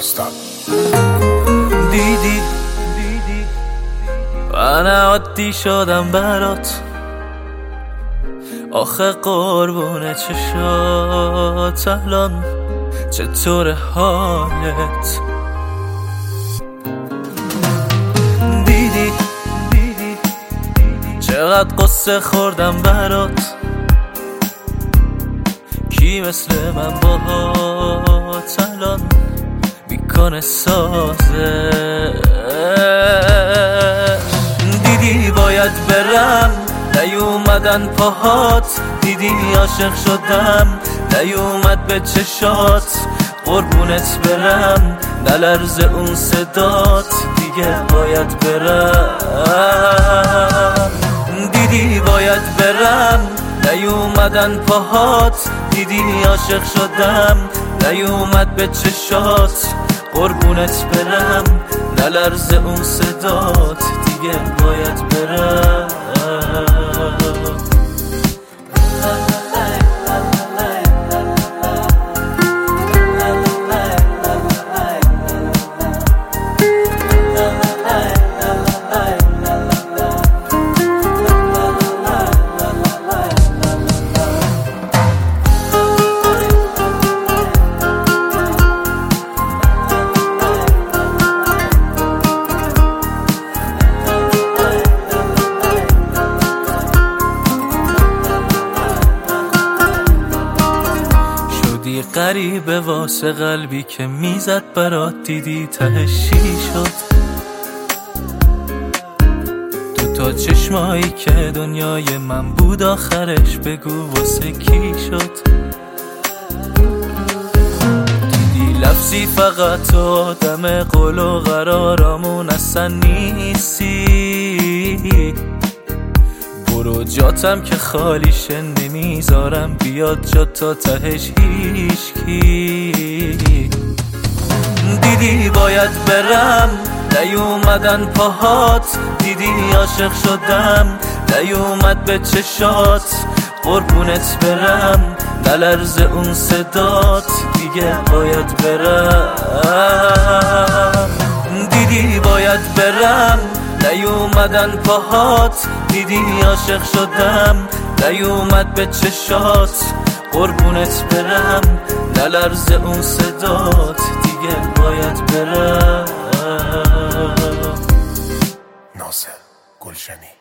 داستان. دیدی من عادی شدم برات، آخه قربون چشات الان چطور حالت؟ دیدی چقدر قصه خوردم برات، کی مثل من باهات الان میکنه سازه؟ دیدی باید برم نیومدن پاهات، دیدی عاشق شدم نیومد به چشات، قربونت برم نلرزه اون صدات، دیگه باید برم. دیدی باید برم نیومدن پاهات، دیدی عاشق شدم نیومد به چشات، قربونت برم نلرزه اون صدات، دیگه باید برم. غریبه واسه قلبی که میزد برات، دیدی تهش چی شد؟ دوتا چشمایی که دنیای من بود آخرش بگو واسه کی شد؟ دیدی لفظی فقط تو آدم قول و قرارامون اصلا نیستی، برو جاتم که خالیشه نمیذارم بیاد جا تا تهش هیچکی. دیدی باید برم نیومدن پاهات، دیدی عاشق شدم نیومد به چشات، قربونت برم نلرزه اون صدات، دیگه باید برم. دیدی باید برم نیومدن پاهات، دیدی عاشق شدم نیومد به چشات، قربونت برم نلرزه اون صدات، دیگه باید برم. ناصر گلشنی.